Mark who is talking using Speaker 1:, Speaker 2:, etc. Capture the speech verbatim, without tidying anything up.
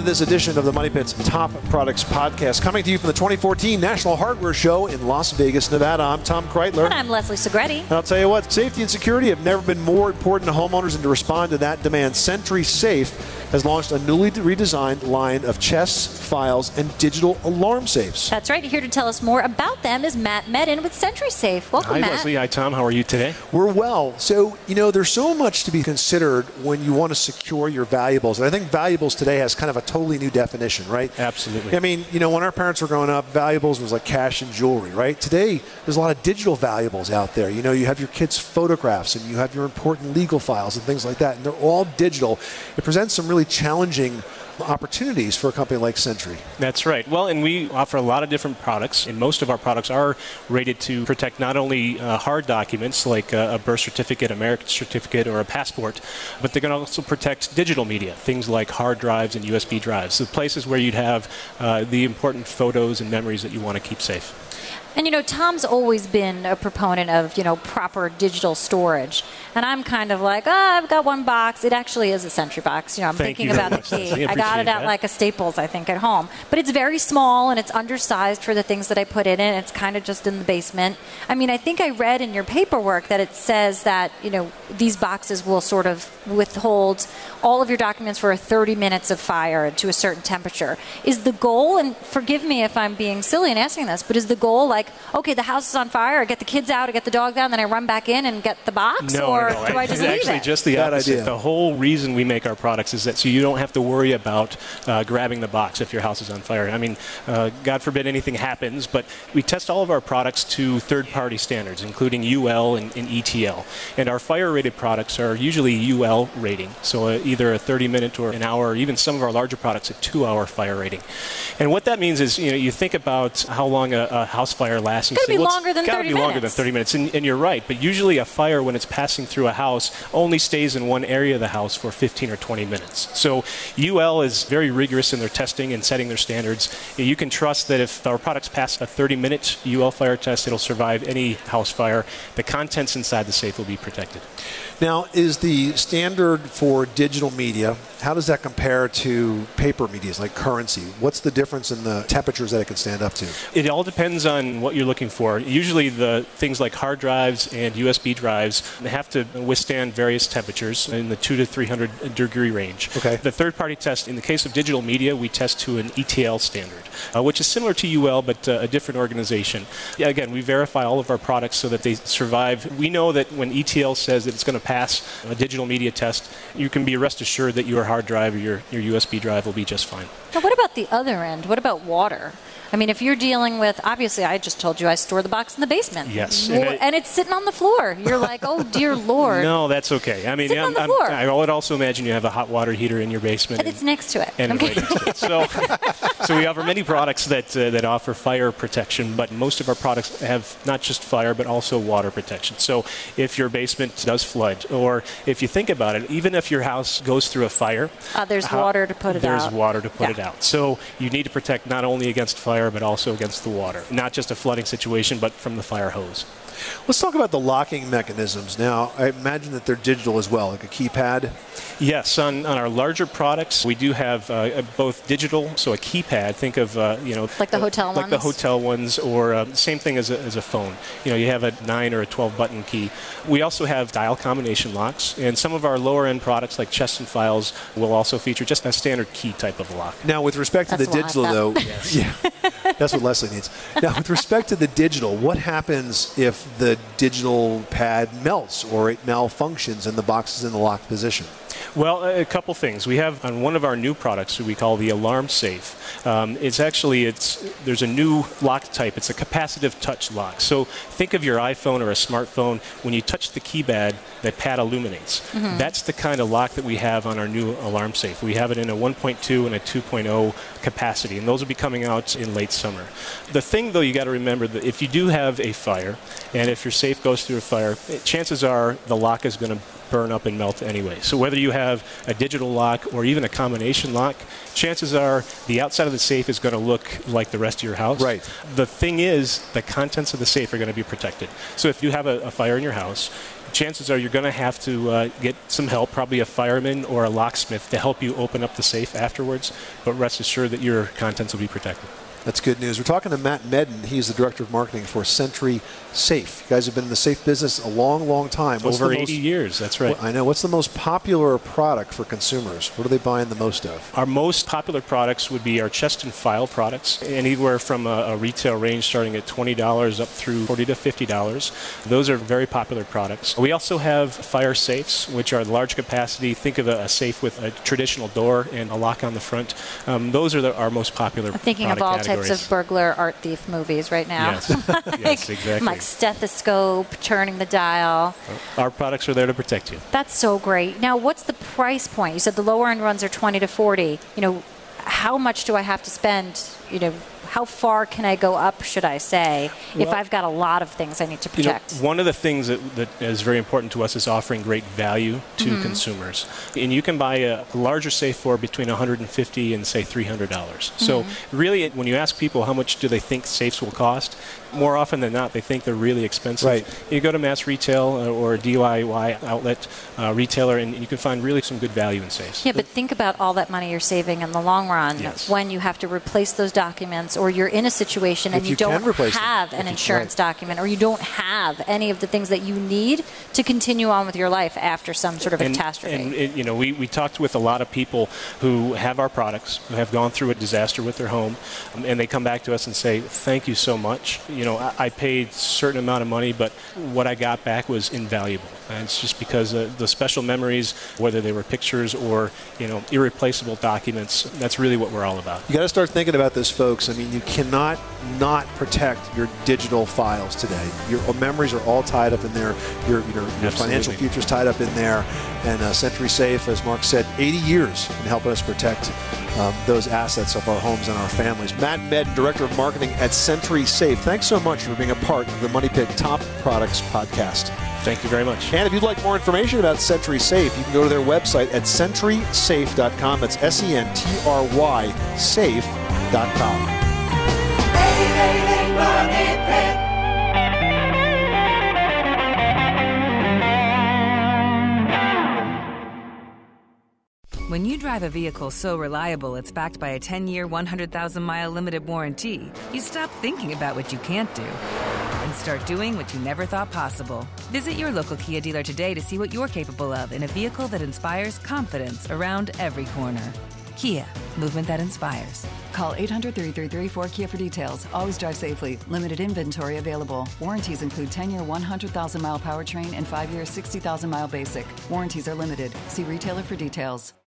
Speaker 1: this edition of the Money Pit's Top Products Podcast, coming to you from the twenty fourteen National Hardware Show in Las Vegas, Nevada. I'm Tom Kreitler.
Speaker 2: And I'm Leslie Segretti.
Speaker 1: And I'll tell you what, safety and security have never been more important to homeowners, and to respond to that demand, SentrySafe has launched a newly redesigned line of chest, files, and digital alarm safes.
Speaker 2: That's right. Here to tell us more about them is Matt Medin with SentrySafe. Welcome,
Speaker 3: Hi,
Speaker 2: Matt.
Speaker 3: Leslie. Hi, Tom. How are you today?
Speaker 1: We're well. So, you know, there's so much to be considered when you want to secure your valuables. And I think valuables today has kind of a totally new definition, right?
Speaker 3: Absolutely.
Speaker 1: I mean, you know, when our parents were growing up, valuables was like cash and jewelry, right? Today, there's a lot of digital valuables out there. You know, you have your kids' photographs and you have your important legal files and things like that. And they're all digital. It presents some really challenging opportunities for a company like Sentry.
Speaker 3: That's right. Well, and we offer a lot of different products, and most of our products are rated to protect not only uh, hard documents like a, a birth certificate, a marriage certificate, or a passport, but they can also protect digital media, things like hard drives and U S B drives, so places where you'd have uh, the important photos and memories that you want to keep safe.
Speaker 2: And, you know, Tom's always been a proponent of, you know, proper digital storage. And I'm kind of like, oh, I've got one box. It actually is a Sentry box. You know, I'm
Speaker 3: Thank
Speaker 2: thinking
Speaker 3: you
Speaker 2: about the
Speaker 3: much, Leslie.
Speaker 2: key. I got it at
Speaker 3: that.
Speaker 2: like a Staples, I think, at home. But it's very small and it's undersized for the things that I put in it. It's kind of just in the basement. I mean, I think I read in your paperwork that it says that, you know, these boxes will sort of withhold all of your documents for thirty minutes of fire to a certain temperature. Is the goal, and forgive me if I'm being silly in asking this, but is the goal like, okay, the house is on fire, I get the kids out, I get the dog down, then I run back in and get the box?
Speaker 3: No,
Speaker 2: or
Speaker 3: no,
Speaker 2: do I just leave
Speaker 3: actually
Speaker 2: it?
Speaker 3: just the
Speaker 1: Bad
Speaker 3: opposite.
Speaker 1: idea.
Speaker 3: The whole reason we make our products is that so you don't have to worry about uh, grabbing the box if your house is on fire. I mean, uh, God forbid anything happens, but we test all of our products to third-party standards, including U L and, and E T L. And our fire-rated products are usually U L rating, so uh, either a thirty minute or an hour, or even some of our larger products a two hour fire rating. And what that means is, you know, you think about how long a, a house fire lasts.
Speaker 2: It's
Speaker 3: and
Speaker 2: gotta be
Speaker 3: say, well,
Speaker 2: longer than
Speaker 3: it's gotta
Speaker 2: thirty
Speaker 3: be
Speaker 2: minutes.
Speaker 3: longer than thirty minutes, and, and you're right. But usually a fire, when it's passing through a house, only stays in one area of the house for fifteen or twenty minutes. So U L is very rigorous in their testing and setting their standards. You can trust that if our products pass a thirty minute U L fire test, it'll survive any house fire. The contents inside the safe will be protected.
Speaker 1: Now, is the standard for digital media, how does that compare to paper media like currency? What's the difference in the temperatures that it can stand up to?
Speaker 3: It all depends on what you're looking for. Usually the things like hard drives and U S B drives have to withstand various temperatures in the two to three hundred degree range.
Speaker 1: Okay.
Speaker 3: The third-party test, in the case of digital media, we test to an E T L standard, uh, which is similar to U L, but uh, a different organization. Yeah, again, we verify all of our products so that they survive. We know that when E T L says that it's going to pass a digital media test, you can be rest assured that your hard drive or your, your U S B drive will be just fine.
Speaker 2: Now, what about the other end? What about water? I mean, if you're dealing with, obviously, I just told you I store the box in the basement.
Speaker 3: Yes.
Speaker 2: Well,
Speaker 3: And it-
Speaker 2: and it's sitting on the floor. You're like, oh, dear Lord.
Speaker 3: No, that's okay. I mean,
Speaker 2: Sitting
Speaker 3: I'm,
Speaker 2: on the
Speaker 3: I'm-
Speaker 2: floor.
Speaker 3: I would also imagine you have a hot water heater in your basement.
Speaker 2: And it's next to it.
Speaker 3: And
Speaker 2: Okay.
Speaker 3: right next to it. So, so we offer many products that uh, that offer fire protection, but most of our products have not just fire, but also water protection. So if your basement does flood, or if you think about it, even if your house goes through a fire,
Speaker 2: Uh, there's
Speaker 3: how-
Speaker 2: water to put it
Speaker 3: there's
Speaker 2: out.
Speaker 3: water to put
Speaker 2: Yeah.
Speaker 3: it out. So you need to protect not only against fire, but also against the water. Not just a flooding situation, but from the fire hose.
Speaker 1: Let's talk about the locking mechanisms. Now, I imagine that they're digital as well, like a keypad.
Speaker 3: Yes, on, on our larger products, we do have uh, both digital, so a keypad. Think of uh, you know,
Speaker 2: Like the hotel
Speaker 3: like the
Speaker 2: ones?
Speaker 3: hotel ones, or uh, same thing as a, as a phone. You know, you have a nine or a twelve button key. We also have dial combination locks, and some of our lower end products, like chest and files, will also feature just a standard key type of lock.
Speaker 1: Now, with respect to
Speaker 2: That's
Speaker 1: the
Speaker 2: a lot,
Speaker 1: digital,
Speaker 2: that-
Speaker 1: though, yeah, that's what Leslie needs. Now, with respect to the digital, what happens if the digital pad melts or it malfunctions and the box is in the locked position?
Speaker 3: Well, a couple things. We have on one of our new products we call the Alarm Safe. Um, it's actually it's there's a new lock type. It's a capacitive touch lock. So think of your iPhone or a smartphone. When you touch the keypad, that pad illuminates.
Speaker 2: Mm-hmm.
Speaker 3: That's the kind of lock that we have on our new Alarm Safe. We have it in a one point two and a two point oh capacity, and those will be coming out in late summer. The thing, though, you got to remember that if you do have a fire, and if your safe goes through a fire, chances are the lock is going to burn up and melt anyway. So whether you have a digital lock or even a combination lock, chances are the outside of the safe is going to look like the rest of your house.
Speaker 1: Right.
Speaker 3: The thing is, the contents of the safe are going to be protected. So if you have a, a fire in your house, chances are you're going to have to uh, get some help, probably a fireman or a locksmith, to help you open up the safe afterwards. But rest assured that your contents will be protected.
Speaker 1: That's good news. We're talking to Matt Medden. He's the Director of Marketing for Century Safe. You guys have been in the safe business a long, long time. What's
Speaker 3: Over
Speaker 1: the
Speaker 3: eighty
Speaker 1: most,
Speaker 3: years, that's right.
Speaker 1: I know. What's the most popular product for consumers? What are they buying the most of?
Speaker 3: Our most popular products would be our chest and file products, anywhere from a, a retail range starting at twenty dollars up through forty to fifty dollars. Those are very popular products. We also have fire safes, which are large capacity. Think of a, a safe with a traditional door and a lock on the front. Um, those are the, our most popular
Speaker 2: I'm thinking
Speaker 3: product
Speaker 2: of all
Speaker 3: categories.
Speaker 2: types of burglar art thief movies right now.
Speaker 3: Yes,
Speaker 2: like,
Speaker 3: yes, exactly.
Speaker 2: Like stethoscope, turning the dial.
Speaker 3: Our products are there to protect you.
Speaker 2: That's so great. Now, what's the price point? You said the lower end runs are twenty to forty. You know, how much do I have to spend? You know, how far can I go up, should I say,
Speaker 3: well,
Speaker 2: if I've got a lot of things I need to protect?
Speaker 3: You know, one of the things that, that is very important to us is offering great value to
Speaker 2: mm-hmm.
Speaker 3: consumers. And you can buy a larger safe for between one hundred fifty dollars and, say, three hundred dollars. Mm-hmm. So really, when you ask people how much do they think safes will cost, more often than not, they think they're really expensive.
Speaker 1: Right.
Speaker 3: You go to mass retail or a D I Y outlet uh, retailer, and you can find really some good value in safes.
Speaker 2: Yeah, but think about all that money you're saving in the long run
Speaker 3: yes.
Speaker 2: when you have to replace those documents, or you're in a situation and
Speaker 1: if
Speaker 2: you,
Speaker 1: you
Speaker 2: don't have
Speaker 1: them.
Speaker 2: an
Speaker 1: if
Speaker 2: insurance
Speaker 1: you, right.
Speaker 2: document, or you don't have any of the things that you need to continue on with your life after some sort of
Speaker 3: and,
Speaker 2: catastrophe.
Speaker 3: And it, you know, we, we talked with a lot of people who have our products, who have gone through a disaster with their home, um, and they come back to us and say, "Thank you so much. You know, I, I paid a certain amount of money, but what I got back was invaluable." And it's just because uh, the special memories, whether they were pictures or, you know, irreplaceable documents, that's really what we're all about.
Speaker 1: You got to start thinking about this, folks. I mean, you cannot not protect your digital files today. Your memories are all tied up in there. Your, your, your financial future is tied up in there. And uh, Century Safe, as Mark said, eighty years in helping us protect um, those assets of our homes and our families. Matt Medden, Director of Marketing at Century Safe. Thanks so much for being a part of the Money Pit Top Products podcast.
Speaker 3: Thank you very much.
Speaker 1: And if you'd like more information about Century Safe, you can go to their website at century safe dot com. That's S E N T R Y safe dot com.
Speaker 4: When you drive a vehicle so reliable it's backed by a ten-year, one hundred thousand mile limited warranty, you stop thinking about what you can't do and start doing what you never thought possible. Visit your local Kia dealer today to see what you're capable of in a vehicle that inspires confidence around every corner. Kia, movement that inspires.
Speaker 5: Call eight hundred, three three three, four K I A for details. Always drive safely. Limited inventory available. Warranties include ten-year, one hundred thousand mile powertrain and five-year, sixty thousand mile basic. Warranties are limited. See retailer for details.